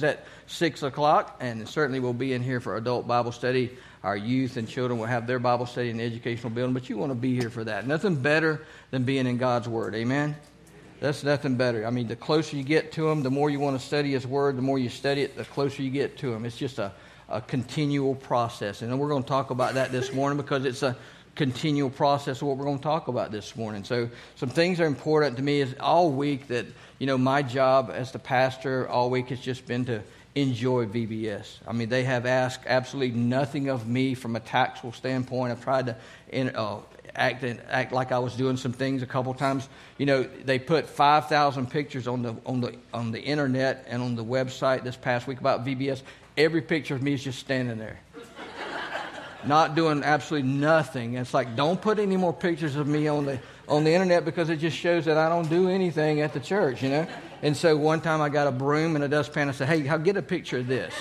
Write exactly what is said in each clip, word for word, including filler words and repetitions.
at six o'clock, and certainly we'll be in here for adult Bible study. Our youth and children will have their Bible study in the educational building, but you want to be here for that. Nothing better than being in God's Word. Amen? That's nothing better. I mean, the closer you get to Him, the more you want to study His Word, the more you study it, the closer you get to Him. It's just a, a continual process. And we're going to talk about that this morning because it's a continual process of what we're going to talk about this morning. So some things are important to me is all week that, you know, my job as the pastor all week has just been to enjoy V B S. I mean, they have asked absolutely nothing of me from a tactful standpoint. I've tried to in, uh, act act like I was doing some things a couple times. You know, they put five thousand pictures on the on the on the internet and on the website this past week about V B S. Every picture of me is just standing there, not doing absolutely nothing. It's like, don't put any more pictures of me on the on the internet because it just shows that I don't do anything at the church, you know. And so one time I got a broom and a dustpan. I said, hey, I'll get a picture of this.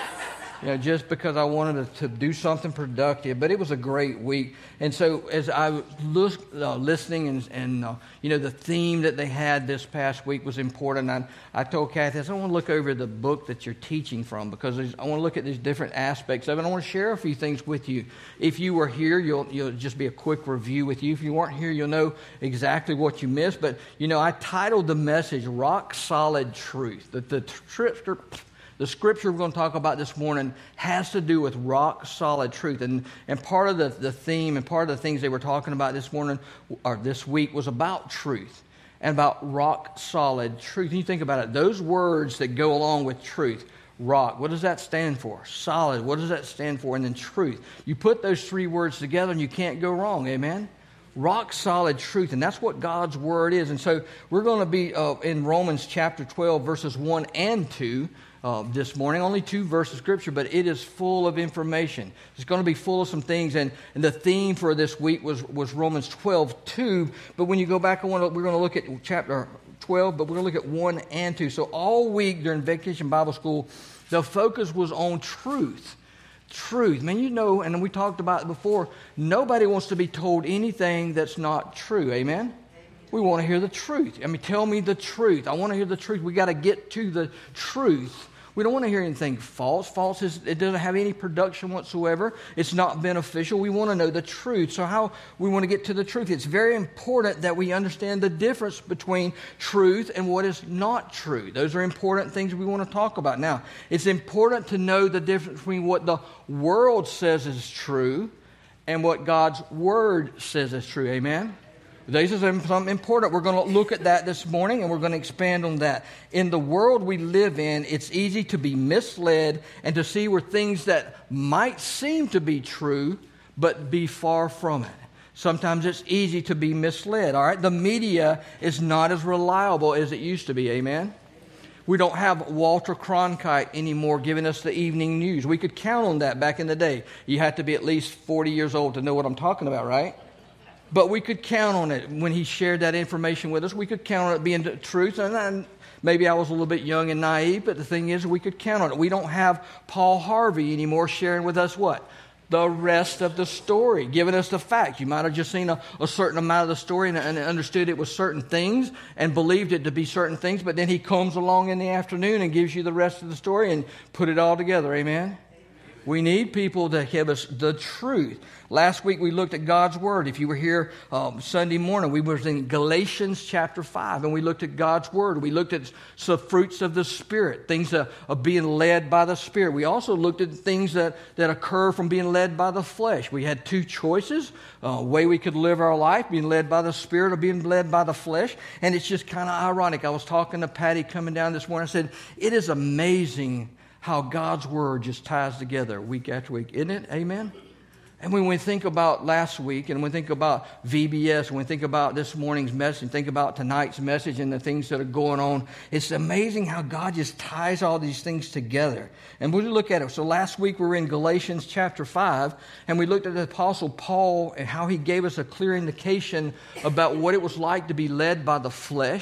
You know, just because I wanted to, to do something productive. But it was a great week. And so as I was uh, listening and, and uh, you know, the theme that they had this past week was important. I, I told Kathy, I said, I want to look over the book that you're teaching from because I want to look at these different aspects of it. I want to share a few things with you. If you were here, you'll, you'll just be a quick review with you. If you weren't here, you'll know exactly what you missed. But, you know, I titled the message, Rock Solid Truth. That the scripture... The scripture we're going to talk about this morning has to do with rock solid truth. And and part of the, the theme and part of the things they were talking about this morning or this week was about truth and about rock solid truth. And you think about it, those words that go along with truth, rock, what does that stand for? Solid, what does that stand for? And then truth. You put those three words together and you can't go wrong, amen? Rock solid truth, and that's what God's Word is. And so we're going to be uh, in Romans chapter twelve, verses one and two. Uh, this morning, only two verses of Scripture, but it is full of information. It's going to be full of some things, and, and the theme for this week was, was Romans twelve two. But when you go back, I want to, we're going to look at chapter twelve, but we're going to look at one and two. So all week during Vacation Bible School, the focus was on truth. Truth. Man, you know, and we talked about it before, nobody wants to be told anything that's not true. Amen? We want to hear the truth. I mean, tell me the truth. I want to hear the truth. We got to get to the truth. We don't want to hear anything false. False is, it doesn't have any production whatsoever. It's not beneficial. We want to know the truth. So how we want to get to the truth? It's very important that we understand the difference between truth and what is not true. Those are important things we want to talk about. Now, it's important to know the difference between what the world says is true and what God's Word says is true. Amen? This is something important. We're going to look at that this morning, and we're going to expand on that. In the world we live in, it's easy to be misled and to see where things that might seem to be true, but be far from it. Sometimes it's easy to be misled, all right? The media is not as reliable as it used to be, amen? We don't have Walter Cronkite anymore giving us the evening news. We could count on that back in the day. You had to be at least forty years old to know what I'm talking about, right? But we could count on it when he shared that information with us. We could count on it being the truth. And then maybe I was a little bit young and naive, but the thing is, we could count on it. We don't have Paul Harvey anymore sharing with us what? The rest of the story, giving us the facts. You might have just seen a, a certain amount of the story and, and understood it was certain things and believed it to be certain things, but then he comes along in the afternoon and gives you the rest of the story and put it all together. Amen? We need people to give us the truth. Last week we looked at God's Word. If you were here um, Sunday morning, we were in Galatians chapter five, and we looked at God's Word. We looked at some fruits of the Spirit, things that are being led by the Spirit. We also looked at things that, that occur from being led by the flesh. We had two choices, a uh, way we could live our life, being led by the Spirit or being led by the flesh. And it's just kind of ironic. I was talking to Patty coming down this morning. I said, it is amazing how God's Word just ties together week after week. Isn't it? Amen? And when we think about last week, and when we think about V B S, when we think about this morning's message, and think about tonight's message and the things that are going on, it's amazing how God just ties all these things together. And we'll look at it. So last week we were in Galatians chapter five, and we looked at the Apostle Paul and how he gave us a clear indication about what it was like to be led by the flesh,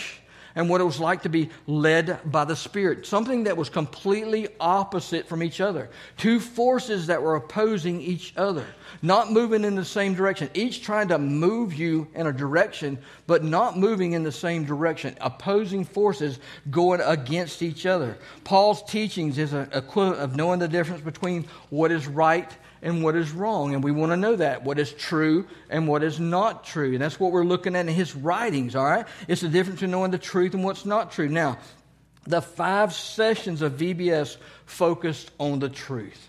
and what it was like to be led by the Spirit. Something that was completely opposite from each other. Two forces that were opposing each other, not moving in the same direction. Each trying to move you in a direction, but not moving in the same direction. Opposing forces going against each other. Paul's teachings is an equivalent of knowing the difference between what is right and what is wrong. And we want to know that. What is true and what is not true. And that's what we're looking at in his writings, all right? It's the difference in knowing the truth and what's not true. Now, the five sessions of V B S focused on the truth.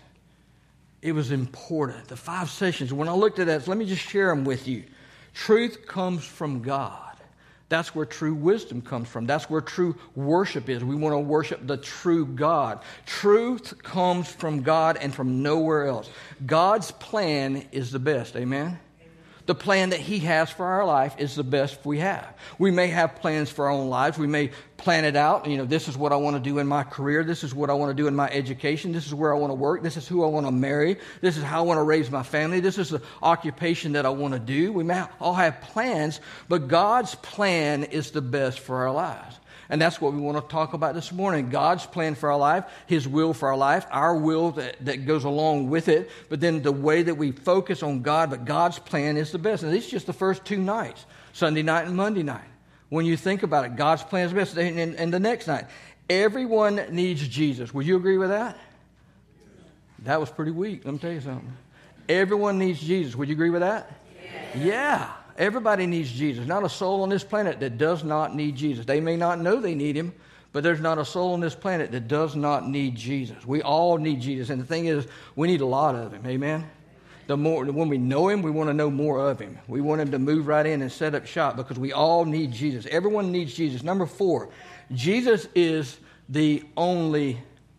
It was important. The five sessions. When I looked at that, so let me just share them with you. Truth comes from God. That's where true wisdom comes from. That's where true worship is. We want to worship the true God. Truth comes from God and from nowhere else. God's plan is the best. Amen? The plan that He has for our life is the best we have. We may have plans for our own lives. We may plan it out. You know, this is what I want to do in my career. This is what I want to do in my education. This is where I want to work. This is who I want to marry. This is how I want to raise my family. This is the occupation that I want to do. We may all have plans, but God's plan is the best for our lives. And that's what we want to talk about this morning. God's plan for our life, His will for our life, our will that, that goes along with it, but then the way that we focus on God, but God's plan is the best. And these are just the first two nights, Sunday night and Monday night. When you think about it, God's plan is the best. And, and, and the next night, everyone needs Jesus. Would you agree with that? That was pretty weak. Let me tell you something. Everyone needs Jesus. Would you agree with that? Yes. Yeah. Everybody needs Jesus. Not a soul on this planet that does not need Jesus. They may not know they need Him, but there's not a soul on this planet that does not need Jesus. We all need Jesus. And the thing is, we need a lot of Him. Amen? The more, when we know Him, we want to know more of Him. We want Him to move right in and set up shop because we all need Jesus. Everyone needs Jesus. Number four, Jesus is the only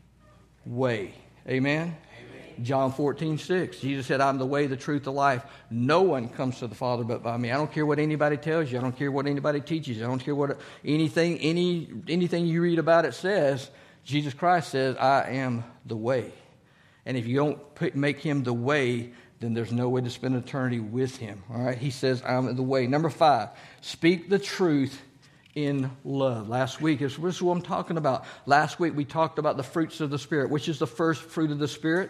way. Amen? John fourteen six. Jesus said, I'm the way, the truth, the life. No one comes to the Father but by me. I don't care what anybody tells you. I don't care what anybody teaches you. I don't care what anything, any anything you read about it says. Jesus Christ says, I am the way. And if you don't put, make Him the way, then there's no way to spend eternity with Him. All right? He says, I'm the way. Number five, speak the truth in love. Last week, this is what I'm talking about. Last week, we talked about the fruits of the Spirit. Which is the first fruit of the Spirit?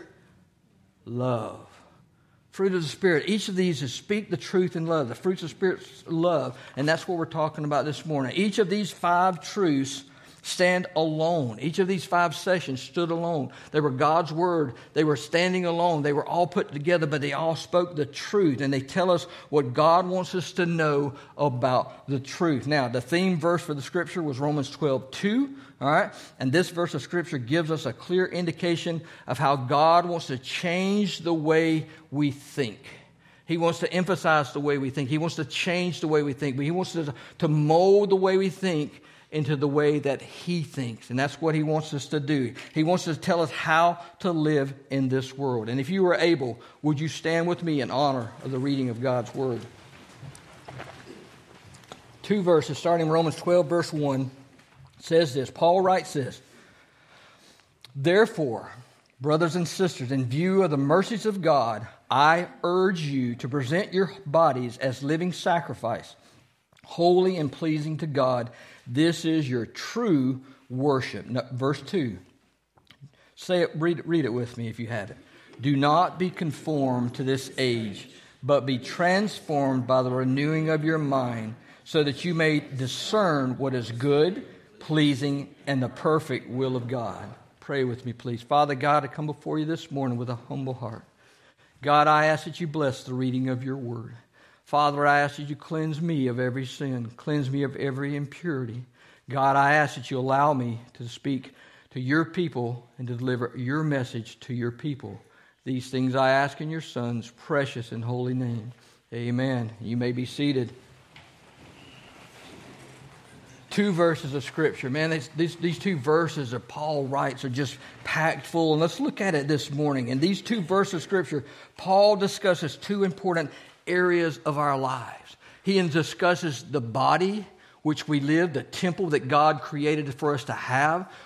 Love. Fruit of the Spirit. Each of these is speak the truth in love. The fruits of the Spirit, love. And that's what we're talking about this morning. Each of these five truths stand alone. Each of these five sessions stood alone. They were God's Word. They were standing alone. They were all put together, but they all spoke the truth. And they tell us what God wants us to know about the truth. Now, the theme verse for the Scripture was Romans twelve two. All right? And this verse of Scripture gives us a clear indication of how God wants to change the way we think. He wants to emphasize the way we think. He wants to change the way we think. But He wants to, to mold the way we think into the way that He thinks. And that's what He wants us to do. He wants to tell us how to live in this world. And if you were able, would you stand with me in honor of the reading of God's Word? Two verses, starting in Romans twelve, verse one. Says this, Paul writes this, therefore, brothers and sisters, in view of the mercies of God, I urge you to present your bodies as living sacrifice, holy and pleasing to God. This is your true worship. No, verse two. Say it, read, read it with me if you have it. Do not be conformed to this age, but be transformed by the renewing of your mind, so that you may discern what is good, pleasing, and the perfect will of God. Pray with me, please. Father God, I come before you this morning with a humble heart. God, I ask that you bless the reading of your word. Father, I ask that you cleanse me of every sin, cleanse me of every impurity. God, I ask that you allow me to speak to your people and to deliver your message to your people. These things I ask in your Son's precious and holy name. Amen. You may be seated. Two verses of Scripture. Man, these, these, these two verses that Paul writes are just packed full. And let's look at it this morning. In these two verses of Scripture, Paul discusses two important areas of our lives. He discusses the body which we live, the temple that God created for us to have.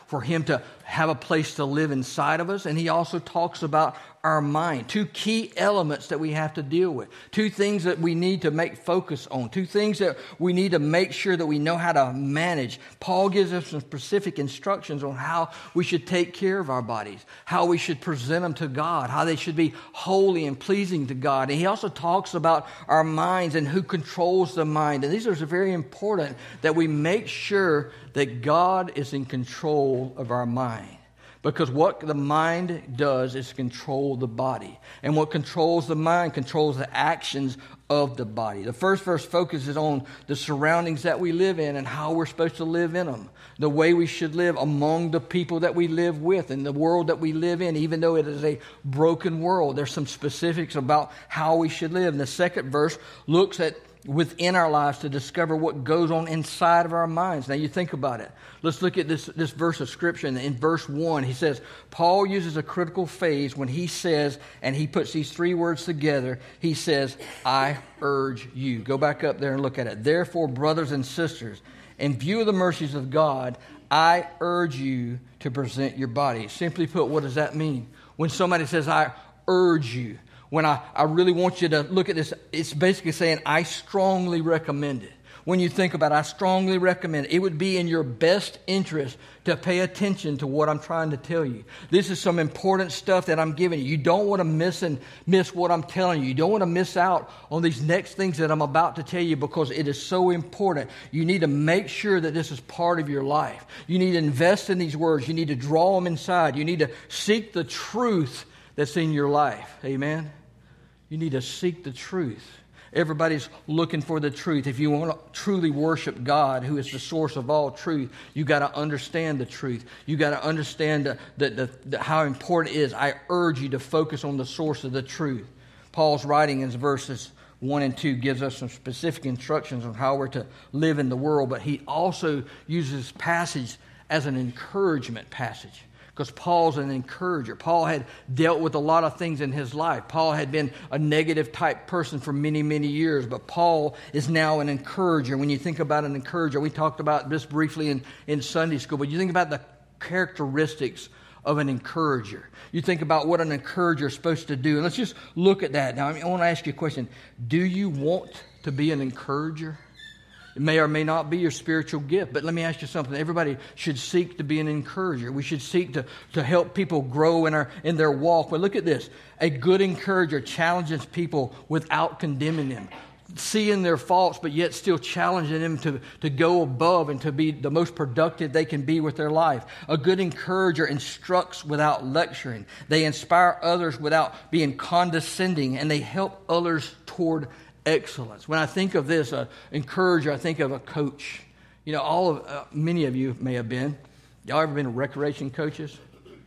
for him to have a place to live inside of us. And he also talks about our mind. Two key elements that we have to deal with. Two things that we need to make focus on. Two things that we need to make sure that we know how to manage. Paul gives us some specific instructions on how we should take care of our bodies, how we should present them to God, how they should be holy and pleasing to God. And he also talks about our minds and who controls the mind. And these are very important that we make sure that God is in control of our mind. Because what the mind does is control the body. And what controls the mind controls the actions of the body. The first verse focuses on the surroundings that we live in and how we're supposed to live in them. The way we should live among the people that we live with and the world that we live in, even though it is a broken world. There's some specifics about how we should live. And the second verse looks at within our lives to discover what goes on inside of our minds. Now you think about it. Let's look at this, this verse of Scripture. In verse one, he says, Paul uses a critical phase when he says, and he puts these three words together, he says, I urge you. Go back up there and look at it. Therefore, brothers and sisters, in view of the mercies of God, I urge you to present your body. Simply put, what does that mean? When somebody says, I urge you, when I, I really want you to look at this, it's basically saying, I strongly recommend it. When you think about it, I strongly recommend it. It would be in your best interest to pay attention to what I'm trying to tell you. This is some important stuff that I'm giving you. You don't want to miss and miss what I'm telling you. You don't want to miss out on these next things that I'm about to tell you because it is so important. You need to make sure that this is part of your life. You need to invest in these words. You need to draw them inside. You need to seek the truth that's in your life. Amen? You need to seek the truth. Everybody's looking for the truth. If you want to truly worship God, who is the source of all truth, you got to understand the truth. You got to understand the, the, the, the, how important it is. I urge you to focus on the source of the truth. Paul's writing in verses one and two gives us some specific instructions on how we're to live in the world, but he also uses this passage as an encouragement passage. Because Paul's an encourager. Paul had dealt with a lot of things in his life. Paul had been a negative type person for many, many years. But Paul is now an encourager. When you think about an encourager, we talked about this briefly in, in Sunday school. But you think about the characteristics of an encourager. You think about what an encourager is supposed to do. And let's just look at that. Now, I, mean, I want to ask you a question. Do you want to be an encourager? It may or may not be your spiritual gift, but let me ask you something. Everybody should seek to be an encourager. We should seek to, to help people grow in, our, in their walk. But look at this. A good encourager challenges people without condemning them, seeing their faults, but yet still challenging them to, to go above and to be the most productive they can be with their life. A good encourager instructs without lecturing. They inspire others without being condescending, and they help others toward excellence. When I think of this, uh, encourager, I think of a coach. You know, all of uh, many of you may have been. Y'all ever been recreation coaches?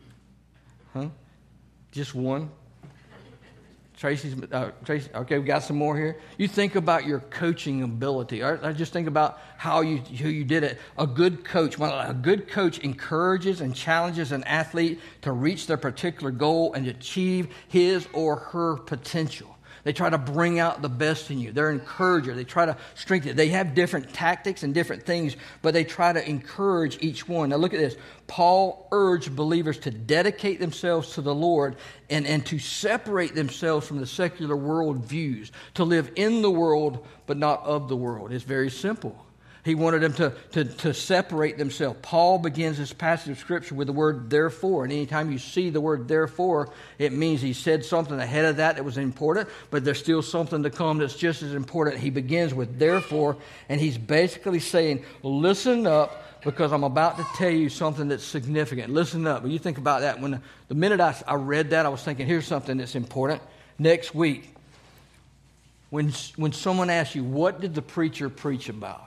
Huh? Just one? Tracy's, uh, Tracy, okay, we got some more here. You think about your coaching ability. I, I just think about how you who you did it. A good coach, well, a good coach encourages and challenges an athlete to reach their particular goal and achieve his or her potential. They try to bring out the best in you. They're an encourager. They try to strengthen it. They have different tactics and different things, but they try to encourage each one. Now look at this. Paul urged believers to dedicate themselves to the Lord and, and to separate themselves from the secular world views, to live in the world but not of the world. It's very simple. He wanted them to, to, to separate themselves. Paul begins this passage of Scripture with the word therefore. And anytime you see the word therefore, it means he said something ahead of that that was important, but there's still something to come that's just as important. He begins with therefore, and he's basically saying, listen up, because I'm about to tell you something that's significant. Listen up. When you think about that, when the, the minute I, I read that, I was thinking, here's something that's important. Next week, when, when someone asks you, what did the preacher preach about?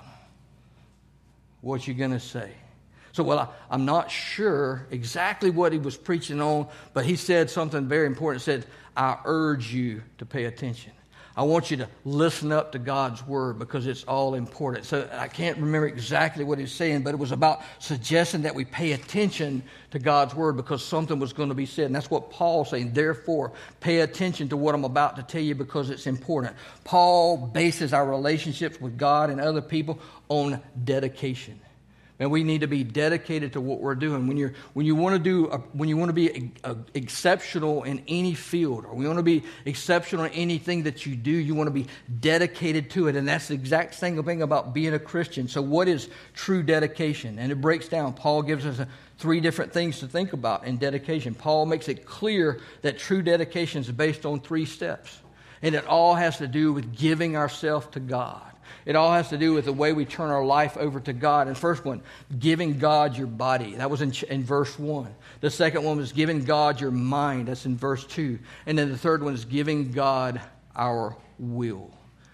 What you going to say? So, well, I, I'm not sure exactly what he was preaching on, but he said something very important. He said, I urge you to pay attention. I want you to listen up to God's word because it's all important. So I can't remember exactly what he was saying, but it was about suggesting that we pay attention to God's word because something was going to be said. And that's what Paul's saying. Therefore, pay attention to what I'm about to tell you because it's important. Paul bases our relationships with God and other people on dedication. And we need to be dedicated to what we're doing. When you're when you want to do a, when you want to be a, a exceptional in any field, or we want to be exceptional in anything that you do, you want to be dedicated to it. And that's the exact same thing about being a Christian. So what is true dedication? And it breaks down. Paul gives us a, three different things to think about in dedication. Paul makes it clear that true dedication is based on three steps. And it all has to do with giving ourselves to God. It all has to do with the way we turn our life over to God. And first one, giving God your body. That was in, in verse one. The second one was giving God your mind. That's in verse two. And then the third one is giving God our will.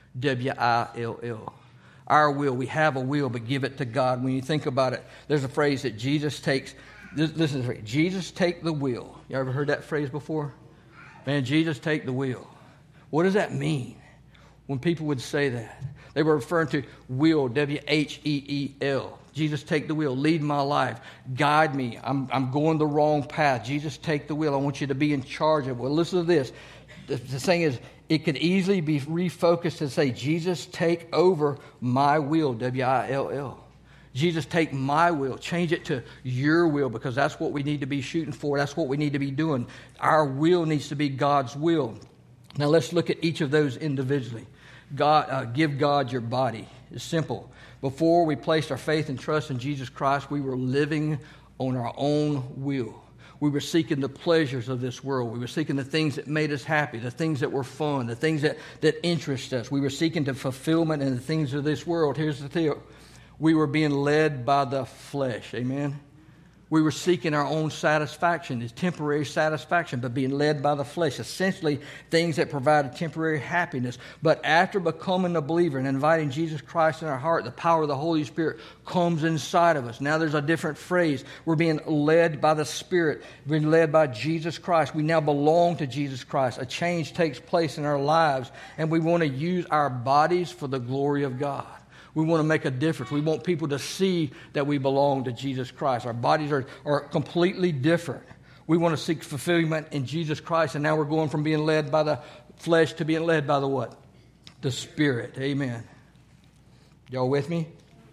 W I L L. Our will. We have a will, but give it to God. When you think about it, there's a phrase that Jesus takes. Listen to the phrase. Jesus take the wheel. You ever heard that phrase before? Man, Jesus take the wheel. What does that mean when people would say that? They were referring to will, W H E E L. Jesus, take the wheel. Lead my life. Guide me. I'm, I'm going the wrong path. Jesus, take the wheel. I want you to be in charge of it. Well, listen to this. The, the thing is, it could easily be refocused and say, Jesus, take over my will, W I L L. Jesus, take my will. Change it to your will, because that's what we need to be shooting for. That's what we need to be doing. Our will needs to be God's will. Now, let's look at each of those individually. God, uh, give God your body. It's simple. Before we placed our faith and trust in Jesus Christ, we were living on our own will. We were seeking the pleasures of this world. We were seeking the things that made us happy, the things that were fun, the things that, that interest us. We were seeking the fulfillment in the things of this world. Here's the deal. We were being led by the flesh. Amen? We were seeking our own satisfaction, this temporary satisfaction, but being led by the flesh. Essentially, things that provided temporary happiness. But after becoming a believer and inviting Jesus Christ in our heart, the power of the Holy Spirit comes inside of us. Now there's a different phrase. We're being led by the Spirit, being led by Jesus Christ. We now belong to Jesus Christ. A change takes place in our lives, and we want to use our bodies for the glory of God. We want to make a difference. We want people to see that we belong to Jesus Christ. Our bodies are, are completely different. We want to seek fulfillment in Jesus Christ, and now we're going from being led by the flesh to being led by the what? The Spirit. Amen. Y'all with me?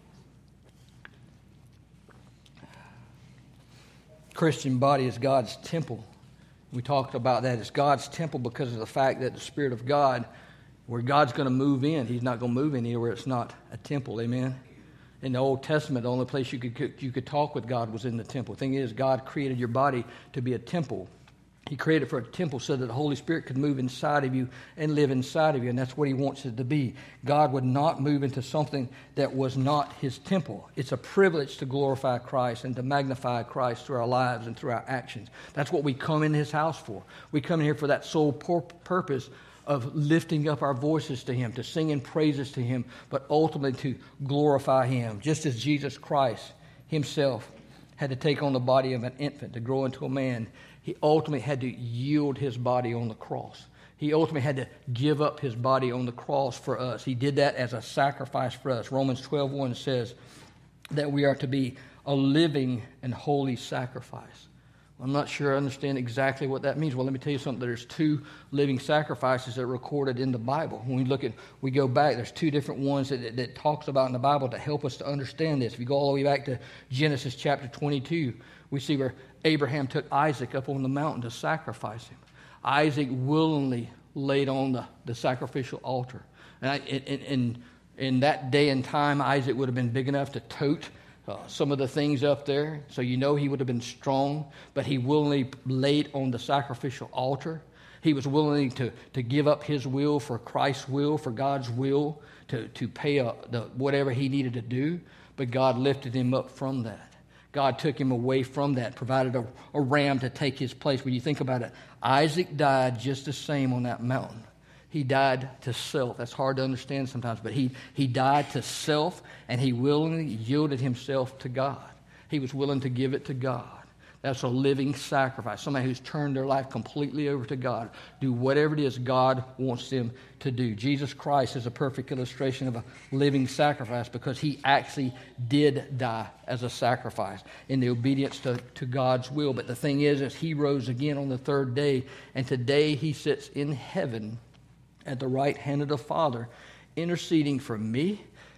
Christian body is God's temple. We talked about that. It's God's temple because of the fact that the Spirit of God, where God's going to move in, He's not going to move anywhere it's not a temple. Amen. In the Old Testament, the only place you could you could talk with God was in the temple. The thing is, God created your body to be a temple. He created for a temple so that the Holy Spirit could move inside of you and live inside of you, and that's what He wants it to be. God would not move into something that was not His temple. It's a privilege to glorify Christ and to magnify Christ through our lives and through our actions. That's what we come in His house for. We come in here for that sole pur- purpose of lifting up our voices to Him, to singing praises to Him, but ultimately to glorify Him. Just as Jesus Christ Himself had to take on the body of an infant to grow into a man, He ultimately had to yield His body on the cross. He ultimately had to give up His body on the cross for us. He did that as a sacrifice for us. Romans twelve one says that we are to be a living and holy sacrifice. I'm not sure I understand exactly what that means. Well, let me tell you something. There's two living sacrifices that are recorded in the Bible. When we look at, we go back, there's two different ones that, that, that talks about in the Bible to help us to understand this. If you go all the way back to Genesis chapter twenty-two, we see where Abraham took Isaac up on the mountain to sacrifice him. Isaac willingly laid on the, the sacrificial altar. And I, in, in, in that day and time, Isaac would have been big enough to tote Uh, some of the things up there, so you know he would have been strong, but he willingly laid on the sacrificial altar. He was willing to, to give up his will for Christ's will, for God's will, to, to pay a, the, whatever he needed to do, but God lifted him up from that. God took him away from that, provided a, a ram to take his place. When you think about it, Isaac died just the same on that mountain. He died to self. That's hard to understand sometimes, but he, he died to self, and he willingly yielded himself to God. He was willing to give it to God. That's a living sacrifice. Somebody who's turned their life completely over to God. Do whatever it is God wants them to do. Jesus Christ is a perfect illustration of a living sacrifice because He actually did die as a sacrifice in the obedience to, to God's will. But the thing is, is He rose again on the third day, and today He sits in heaven at the right hand of the Father, interceding for me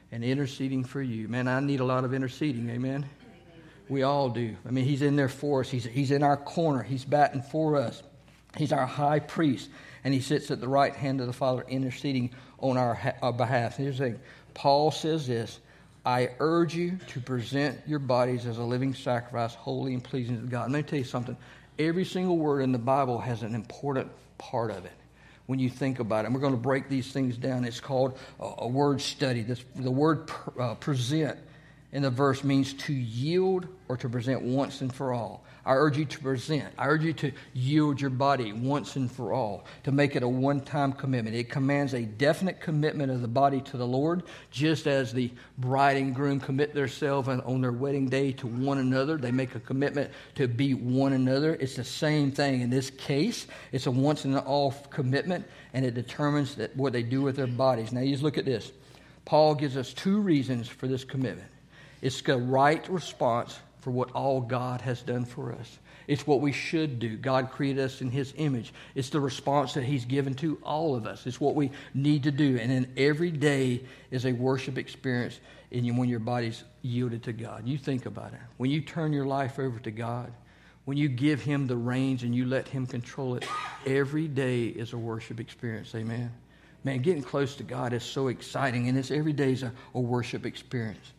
and interceding for you. Man, I need a lot of interceding, amen? We all do. I mean, he's in there for us. He's, he's in our corner. He's batting for us. He's our high priest, and he sits at the right hand of the Father interceding on our, our behalf. And here's the thing. Paul says this, I urge you to present your bodies as a living sacrifice, holy and pleasing to God. Let me tell you something. Every single word in the Bible has an important part of it when you think about it. And we're going to break these things down. It's called a, a word study. This, the word pr- uh, present in the verse means to yield or to present once and for all. I urge you to present. I urge you to yield your body once and for all, to make it a one-time commitment. It commands a definite commitment of the body to the Lord, just as the bride and groom commit themselves on their wedding day to one another. They make a commitment to be one another. It's the same thing. In this case, it's a once and all commitment, and it determines that what they do with their bodies. Now, you just look at this. Paul gives us two reasons for this commitment. It's the right response for what all God has done for us. It's what we should do. God created us in His image. It's the response that He's given to all of us. It's what we need to do. And then every day is a worship experience in you when your body's yielded to God. You think about it. When you turn your life over to God, when you give Him the reins and you let Him control it, every day is a worship experience. Amen? Man, getting close to God is so exciting, and it's every day is a, a worship experience.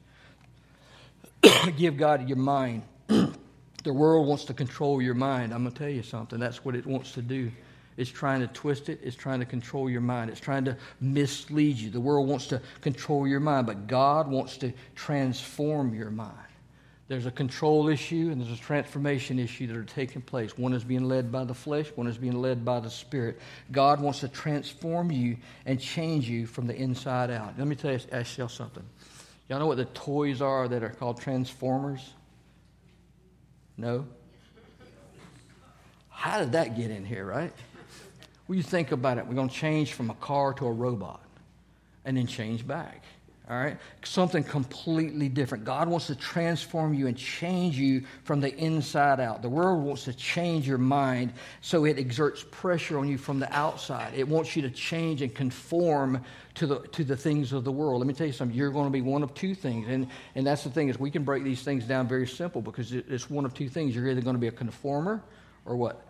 Give God your mind. The world wants to control your mind. I'm going to tell you something. That's what it wants to do. It's trying to twist it. It's trying to control your mind. It's trying to mislead you. The world wants to control your mind, but God wants to transform your mind. There's a control issue and there's a transformation issue that are taking place. One is being led by the flesh. One is being led by the Spirit. God wants to transform you and change you from the inside out. Let me tell you, ask y'all something. Y'all know what the toys are that are called Transformers? No? How did that get in here, right? Well, you think about it. We're going to change from a car to a robot and then change back. All right? Something completely different. God wants to transform you and change you from the inside out. The world wants to change your mind, so it exerts pressure on you from the outside. It wants you to change and conform to the to the things of the world. Let me tell you something. You're going to be one of two things. And, and that's the thing is we can break these things down very simple because it's one of two things. You're either going to be a conformer or what?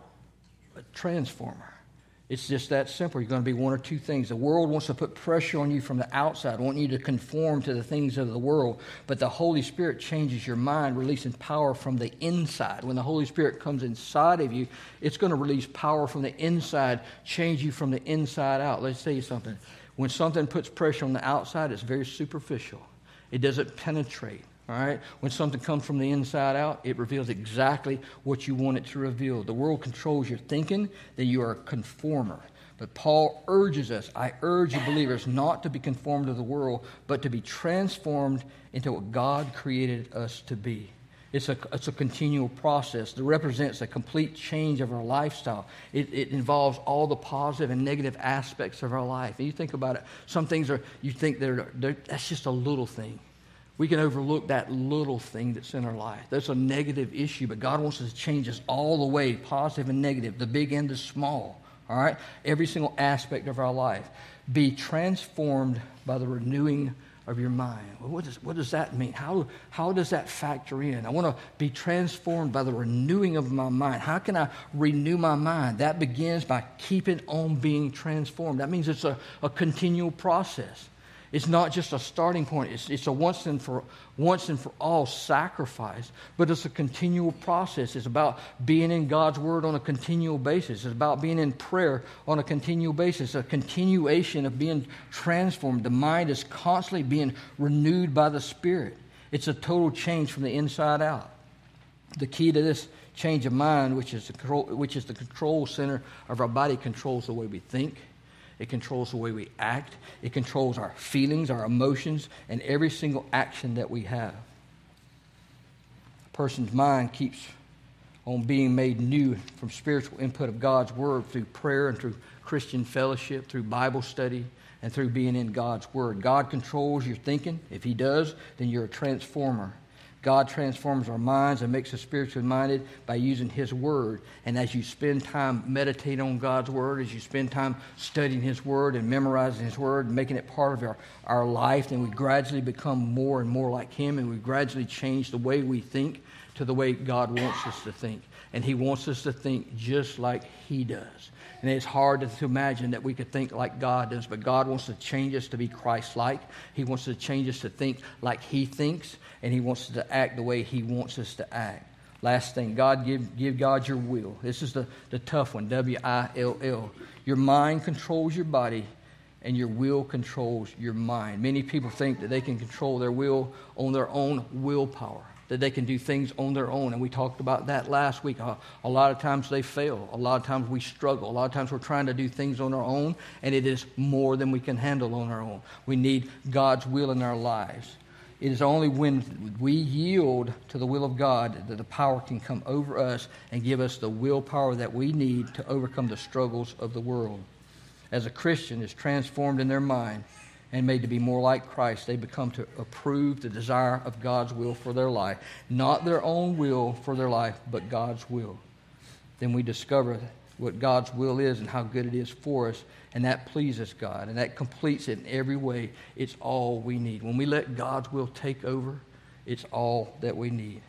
A transformer. It's just that simple. You're going to be one or two things. The world wants to put pressure on you from the outside, want you to conform to the things of the world. But the Holy Spirit changes your mind, releasing power from the inside. When the Holy Spirit comes inside of you, it's going to release power from the inside, change you from the inside out. Let's tell you something. When something puts pressure on the outside, it's very superficial. It doesn't penetrate. All right? When something comes from the inside out, it reveals exactly what you want it to reveal. The world controls your thinking, then you are a conformer. But Paul urges us, I urge you believers not to be conformed to the world, but to be transformed into what God created us to be. It's a, it's a continual process that represents a complete change of our lifestyle. It, it involves all the positive and negative aspects of our life. And you think about it, some things are, you think they're, they're that's just a little thing. We can overlook that little thing that's in our life. That's a negative issue, but God wants us to change us all the way, positive and negative, the big and the small, all right? Every single aspect of our life. Be transformed by the renewing of your mind. Well, what does, what does that mean? How, how does that factor in? I want to be transformed by the renewing of my mind. How can I renew my mind? That begins by keeping on being transformed. That means it's a, a continual process. It's not just a starting point. It's, it's a once and for once and for all sacrifice, but it's a continual process. It's about being in God's Word on a continual basis. It's about being in prayer on a continual basis, a continuation of being transformed. The mind is constantly being renewed by the Spirit. It's a total change from the inside out. The key to this change of mind, which is the control, which is the control center of our body, controls the way we think. It controls the way we act. It controls our feelings, our emotions, and every single action that we have. A person's mind keeps on being made new from spiritual input of God's Word through prayer and through Christian fellowship, through Bible study, and through being in God's Word. God controls your thinking. If He does, then you're a transformer. God transforms our minds and makes us spiritually minded by using His Word. And as you spend time meditating on God's Word, as you spend time studying His Word and memorizing His Word and making it part of our, our life, then we gradually become more and more like Him, and we gradually change the way we think to the way God wants us to think. And He wants us to think just like He does. And it's hard to, to imagine that we could think like God does, but God wants to change us to be Christ-like. He wants to change us to think like He thinks, and He wants us to act the way He wants us to act. Last thing, God give give God your will. This is the, the tough one, W I L L. Your mind controls your body, and your will controls your mind. Many people think that they can control their will on their own willpower, that they can do things on their own. And we talked about that last week. A, a lot of times they fail. A lot of times we struggle. A lot of times we're trying to do things on our own, and it is more than we can handle on our own. We need God's will in our lives. It is only when we yield to the will of God that the power can come over us and give us the willpower that we need to overcome the struggles of the world. As a Christian is transformed in their mind and made to be more like Christ, they become to approve the desire of God's will for their life. Not their own will for their life, but God's will. Then we discover what God's will is and how good it is for us, and that pleases God, and that completes it in every way. It's all we need. When we let God's will take over, it's all that we need.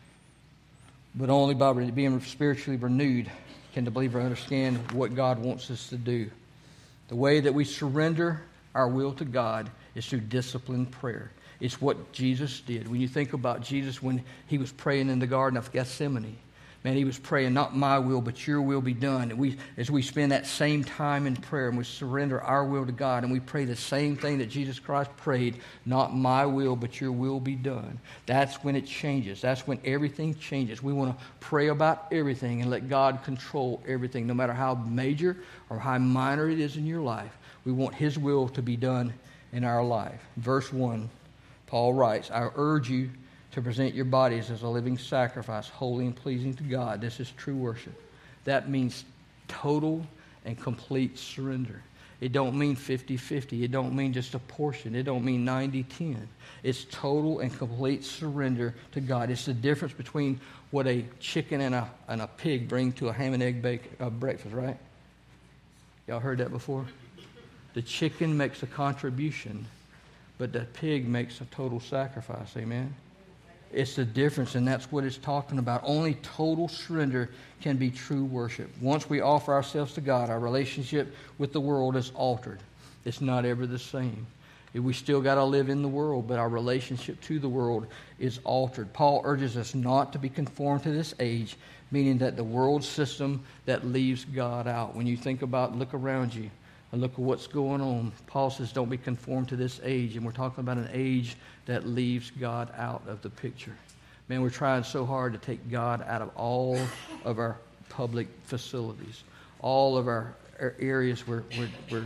But only by being spiritually renewed can the believer understand what God wants us to do. The way that we surrender our will to God is through disciplined prayer. It's what Jesus did. When you think about Jesus when He was praying in the Garden of Gethsemane, man, He was praying, not my will, but your will be done. And we, as we spend that same time in prayer and we surrender our will to God and we pray the same thing that Jesus Christ prayed, not my will, but your will be done. That's when it changes. That's when everything changes. We want to pray about everything and let God control everything, no matter how major or how minor it is in your life. We want His will to be done in our life. Verse one, Paul writes, I urge you to present your bodies as a living sacrifice, holy and pleasing to God. This is true worship. That means total and complete surrender. It don't mean fifty-fifty. It don't mean just a portion. It don't mean ninety ten. It's total and complete surrender to God. It's the difference between what a chicken and a, and a pig bring to a ham and egg bake, uh, breakfast, right? Y'all heard that before? The chicken makes a contribution, but the pig makes a total sacrifice. Amen? It's the difference, and that's what it's talking about. Only total surrender can be true worship. Once we offer ourselves to God, our relationship with the world is altered. It's not ever the same. We still got to live in the world, but our relationship to the world is altered. Paul urges us not to be conformed to this age, meaning that the world system that leaves God out. When you think about, look around you, and look at what's going on. Paul says don't be conformed to this age. And we're talking about an age that leaves God out of the picture. Man, we're trying so hard to take God out of all of our public facilities, all of our areas where, where, where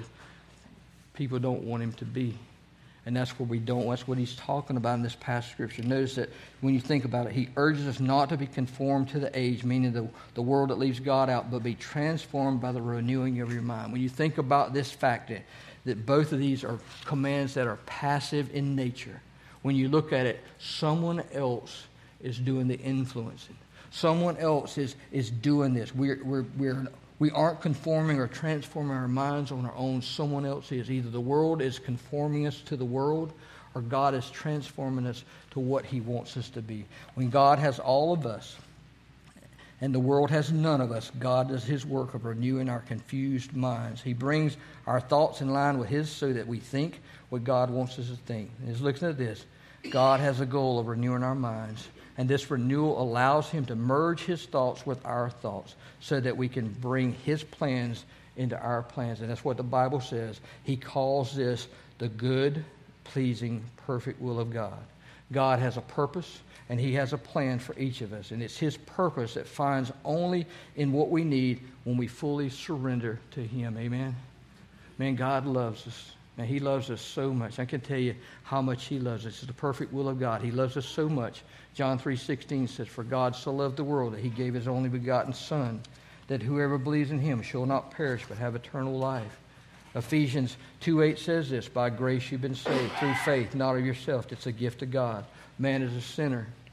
people don't want Him to be. And that's where we don't. That's what he's talking about in this passage of Scripture. Notice that when you think about it, he urges us not to be conformed to the age, meaning the, the world that leaves God out, but be transformed by the renewing of your mind. When you think about this fact that, that both of these are commands that are passive in nature, when you look at it, someone else is doing the influencing. Someone else is, is doing this. We're, we're, we're We aren't conforming or transforming our minds on our own. Someone else is. Either the world is conforming us to the world, or God is transforming us to what He wants us to be. When God has all of us and the world has none of us, God does His work of renewing our confused minds. He brings our thoughts in line with His so that we think what God wants us to think. And He's looking at this. God has a goal of renewing our minds. And this renewal allows Him to merge His thoughts with our thoughts so that we can bring His plans into our plans. And that's what the Bible says. He calls this the good, pleasing, perfect will of God. God has a purpose, and He has a plan for each of us. And it's His purpose that finds only in what we need when we fully surrender to Him. Amen? Man, God loves us. And He loves us so much. I can tell you how much He loves us. It's the perfect will of God. He loves us so much. John three sixteen says, "For God so loved the world that He gave His only begotten Son, that whoever believes in Him shall not perish but have eternal life." Ephesians two eight says this, "By grace you've been saved through faith, not of yourself. It's a gift of God. Man is a sinner.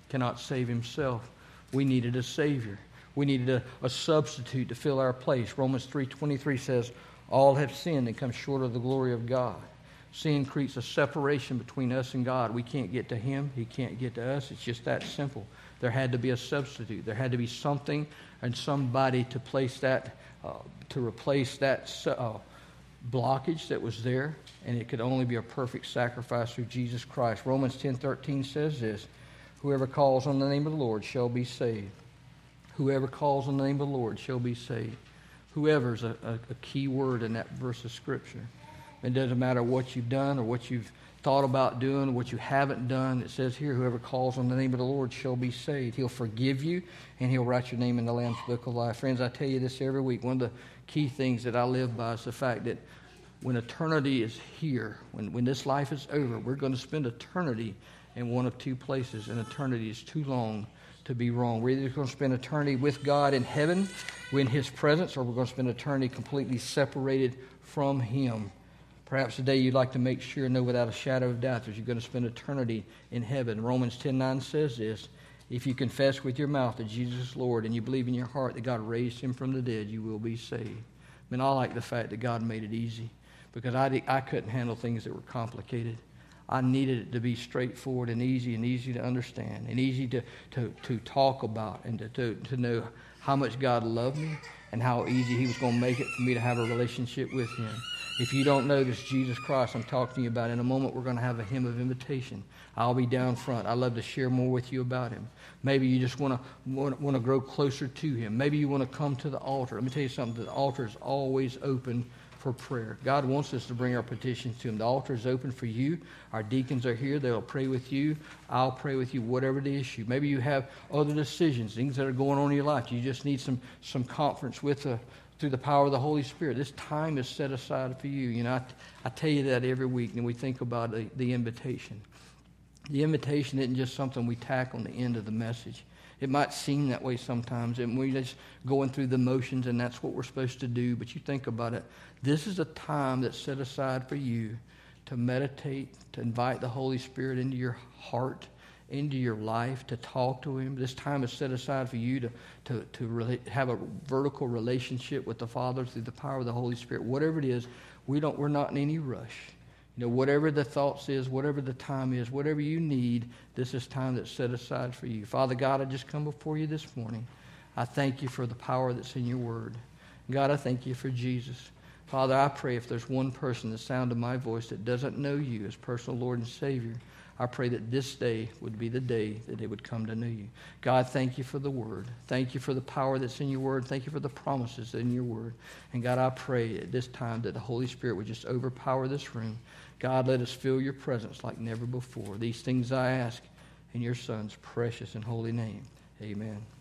cannot save himself. We needed a Savior. We needed a, a substitute to fill our place. Romans three twenty-three says, all have sinned and come short of the glory of God. Sin creates a separation between us and God. We can't get to him. He can't get to us. It's just that simple. There had to be a substitute. There had to be something and somebody to place that, uh, to replace that uh, blockage that was there. And it could only be a perfect sacrifice through Jesus Christ. Romans ten thirteen says this, whoever calls on the name of the Lord shall be saved. Whoever calls on the name of the Lord shall be saved. Whoever is a, a, a key word in that verse of Scripture. It doesn't matter what you've done or what you've thought about doing, or what you haven't done. It says here, whoever calls on the name of the Lord shall be saved. He'll forgive you, and he'll write your name in the Lamb's Book of Life. Friends, I tell you this every week. One of the key things that I live by is the fact that when eternity is here, when, when this life is over, we're going to spend eternity in one of two places, and eternity is too long to be wrong. We're either going to spend eternity with God in heaven, in his presence, or we're going to spend eternity completely separated from him. Perhaps today you'd like to make sure, know without a shadow of doubt, that you're going to spend eternity in heaven. Romans ten nine says this, if you confess with your mouth that Jesus is Lord and you believe in your heart that God raised him from the dead, you will be saved. I mean, I like the fact that God made it easy, because I, I couldn't handle things that were complicated. I needed it to be straightforward and easy and easy to understand and easy to, to, to talk about and to, to, to know how much God loved me and how easy he was going to make it for me to have a relationship with him. If you don't know this Jesus Christ I'm talking to you about, in a moment we're going to have a hymn of invitation. I'll be down front. I'd love to share more with you about him. Maybe you just want to want, want to grow closer to him. Maybe you want to come to the altar. Let me tell you something. The altar is always open for prayer. God wants us to bring our petitions to him. The altar is open for you. Our deacons are here. They'll pray with you. I'll pray with you, whatever the issue. Maybe you have other decisions, things that are going on in your life. You just need some, some conference with the through the power of the Holy Spirit. This time is set aside for you. You know, I, I tell you that every week, and we think about the, the invitation. The invitation isn't just something we tack on the end of the message. It might seem that way sometimes, and we're just going through the motions, and that's what we're supposed to do. But you think about it. This is a time that's set aside for you to meditate, to invite the Holy Spirit into your heart, into your life, to talk to him. This time is set aside for you to, to, to really have a vertical relationship with the Father through the power of the Holy Spirit. Whatever it is, we don't, we're not in any rush. You know, whatever the thoughts is, whatever the time is, whatever you need, this is time that's set aside for you. Father God, I just come before you this morning. I thank you for the power that's in your word. God, I thank you for Jesus. Father, I pray if there's one person, the sound of my voice, that doesn't know you as personal Lord and Savior, I pray that this day would be the day that they would come to know you. God, thank you for the word. Thank you for the power that's in your word. Thank you for the promises in your word. And God, I pray at this time that the Holy Spirit would just overpower this room. God, let us feel your presence like never before. These things I ask in your Son's precious and holy name. Amen.